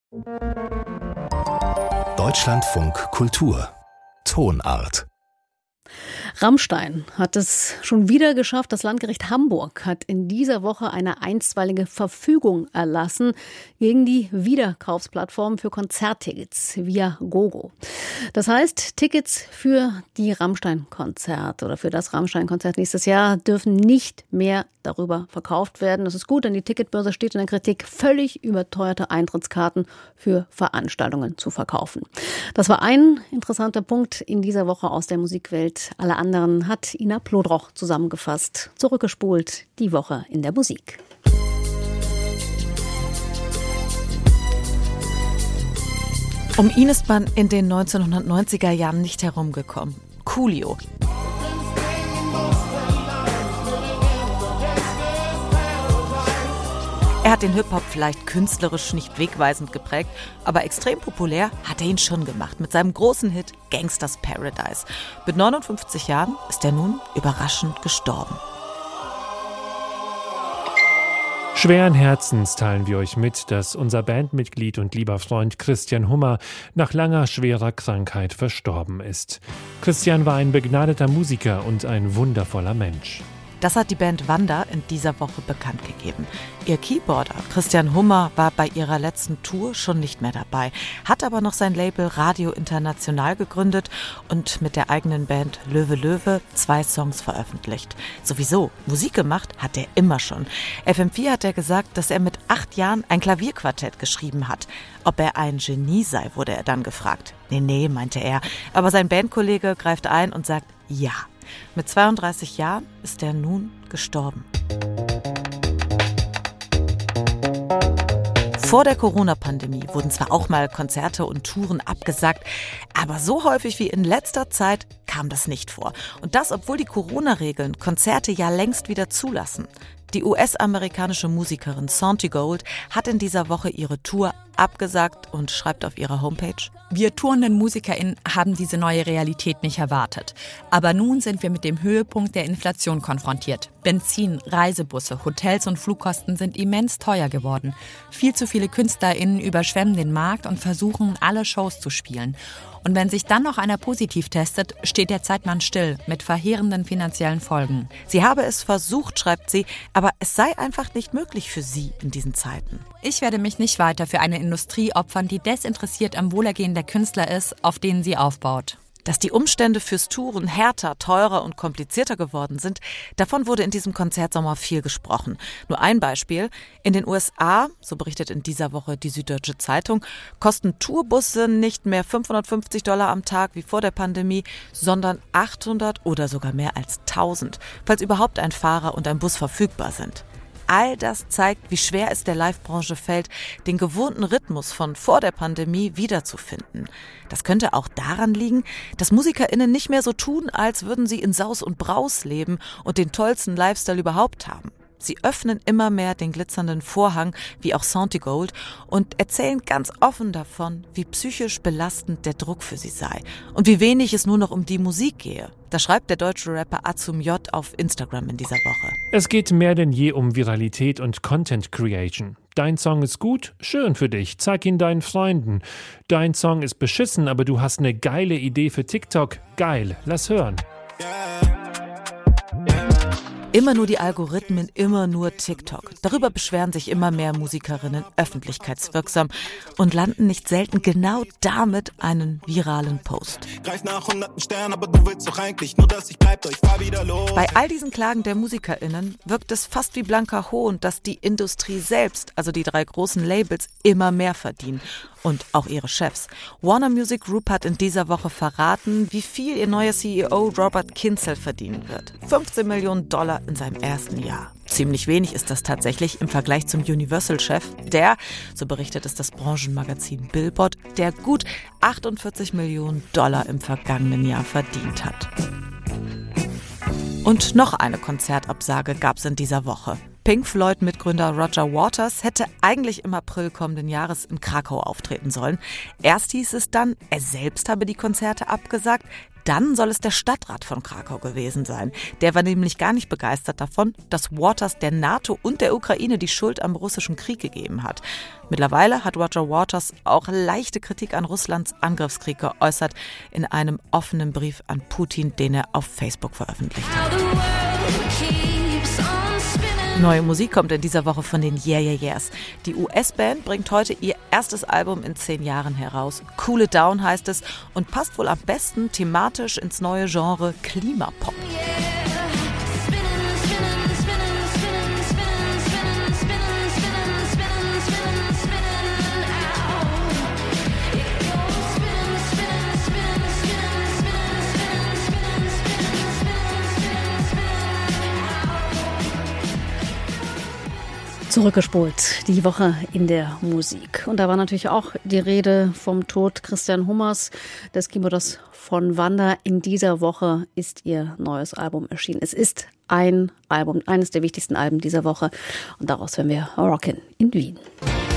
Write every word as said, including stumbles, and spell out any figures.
Deutschlandfunk Kultur Tonart. Rammstein hat es schon wieder geschafft. Das Landgericht Hamburg hat in dieser Woche eine einstweilige Verfügung erlassen gegen die Wiederkaufsplattform für Konzerttickets Viagogo. Das heißt, Tickets für die Rammstein-Konzerte oder für das Rammstein-Konzert nächstes Jahr dürfen nicht mehr darüber verkauft werden. Das ist gut, denn die Ticketbörse steht in der Kritik, völlig überteuerte Eintrittskarten für Veranstaltungen zu verkaufen. Das war ein interessanter Punkt in dieser Woche aus der Musikwelt. Alle anderen hat Ina Plodroch zusammengefasst. Zurückgespult, die Woche in der Musik. Um ihn ist man in den neunzehnhundertneunziger Jahren nicht herumgekommen. Coolio. Er hat den Hip-Hop vielleicht künstlerisch nicht wegweisend geprägt, aber extrem populär hat er ihn schon gemacht mit seinem großen Hit Gangsta's Paradise. Mit neunundfünfzig Jahren ist er nun überraschend gestorben. Schweren Herzens teilen wir euch mit, dass unser Bandmitglied und lieber Freund Christian Hummer nach langer, schwerer Krankheit verstorben ist. Christian war ein begnadeter Musiker und ein wundervoller Mensch. Das hat die Band Wanda in dieser Woche bekannt gegeben. Ihr Keyboarder Christian Hummer war bei ihrer letzten Tour schon nicht mehr dabei, hat aber noch sein Label Radio International gegründet und mit der eigenen Band Löwe Löwe zwei Songs veröffentlicht. Sowieso, Musik gemacht hat er immer schon. F M vier hat er gesagt, dass er mit acht Jahren ein Klavierquartett geschrieben hat. Ob er ein Genie sei, wurde er dann gefragt. Nee, nee, meinte er. Aber sein Bandkollege greift ein und sagt ja. Mit zweiunddreißig Jahren ist er nun gestorben. Vor der Corona-Pandemie wurden zwar auch mal Konzerte und Touren abgesagt, aber so häufig wie in letzter Zeit kam das nicht vor. Und das, obwohl die Corona-Regeln Konzerte ja längst wieder zulassen. Die U S-amerikanische Musikerin Santi Gold hat in dieser Woche ihre Tour abgesagt und schreibt auf ihrer Homepage: Wir tourenden MusikerInnen haben diese neue Realität nicht erwartet. Aber nun sind wir mit dem Höhepunkt der Inflation konfrontiert. Benzin, Reisebusse, Hotels und Flugkosten sind immens teuer geworden. Viel zu viele KünstlerInnen überschwemmen den Markt und versuchen, alle Shows zu spielen. Und wenn sich dann noch einer positiv testet, steht der Zeitmann still, mit verheerenden finanziellen Folgen. Sie habe es versucht, schreibt sie, aber es sei einfach nicht möglich für sie in diesen Zeiten. Ich werde mich nicht weiter für eine Industrie opfern, die desinteressiert am Wohlergehen der Künstler ist, auf denen sie aufbaut. Dass die Umstände fürs Touren härter, teurer und komplizierter geworden sind, davon wurde in diesem Konzertsommer viel gesprochen. Nur ein Beispiel: In den U S A, so berichtet in dieser Woche die Süddeutsche Zeitung, kosten Tourbusse nicht mehr fünfhundertfünfzig Dollar am Tag wie vor der Pandemie, sondern achthundert oder sogar mehr als tausend, falls überhaupt ein Fahrer und ein Bus verfügbar sind. All das zeigt, wie schwer es der Live-Branche fällt, den gewohnten Rhythmus von vor der Pandemie wiederzufinden. Das könnte auch daran liegen, dass MusikerInnen nicht mehr so tun, als würden sie in Saus und Braus leben und den tollsten Lifestyle überhaupt haben. Sie öffnen immer mehr den glitzernden Vorhang, wie auch Santi Gold, und erzählen ganz offen davon, wie psychisch belastend der Druck für sie sei und wie wenig es nur noch um die Musik gehe. Das schreibt der deutsche Rapper Azum J auf Instagram in dieser Woche. Es geht mehr denn je um Viralität und Content Creation. Dein Song ist gut, schön für dich, zeig ihn deinen Freunden. Dein Song ist beschissen, aber du hast eine geile Idee für TikTok. Geil, lass hören. Immer nur die Algorithmen, immer nur TikTok. Darüber beschweren sich immer mehr Musikerinnen öffentlichkeitswirksam und landen nicht selten genau damit einen viralen Post. Greif nach hunderten Sternen, aber du willst doch eigentlich nur, dass ich bleib, doch ich fahr wieder los. Bei all diesen Klagen der MusikerInnen wirkt es fast wie blanker Hohn, dass die Industrie selbst, also die drei großen Labels, immer mehr verdienen. Und auch ihre Chefs. Warner Music Group hat in dieser Woche verraten, wie viel ihr neuer C E O Robert Kinzel verdienen wird. fünfzehn Millionen Dollar in seinem ersten Jahr. Ziemlich wenig ist das tatsächlich im Vergleich zum Universal-Chef, der, so berichtet es das Branchenmagazin Billboard, der gut achtundvierzig Millionen Dollar im vergangenen Jahr verdient hat. Und noch eine Konzertabsage gab es in dieser Woche. Pink Floyd-Mitgründer Roger Waters hätte eigentlich im April kommenden Jahres in Krakau auftreten sollen. Erst hieß es dann, er selbst habe die Konzerte abgesagt. Dann soll es der Stadtrat von Krakau gewesen sein. Der war nämlich gar nicht begeistert davon, dass Waters der NATO und der Ukraine die Schuld am russischen Krieg gegeben hat. Mittlerweile hat Roger Waters auch leichte Kritik an Russlands Angriffskrieg geäußert in einem offenen Brief an Putin, den er auf Facebook veröffentlicht hat. Neue Musik kommt in dieser Woche von den Yeah Yeah Yeahs. Die U S-Band bringt heute ihr erstes Album in zehn Jahren heraus. Cool It Down heißt es und passt wohl am besten thematisch ins neue Genre Klimapop. Zurückgespult, die Woche in der Musik. Und da war natürlich auch die Rede vom Tod Christian Hummers, des Keyboarders von Wanda. In dieser Woche ist ihr neues Album erschienen. Es ist ein Album, eines der wichtigsten Alben dieser Woche. Und daraus hören wir Rockin' in Wien.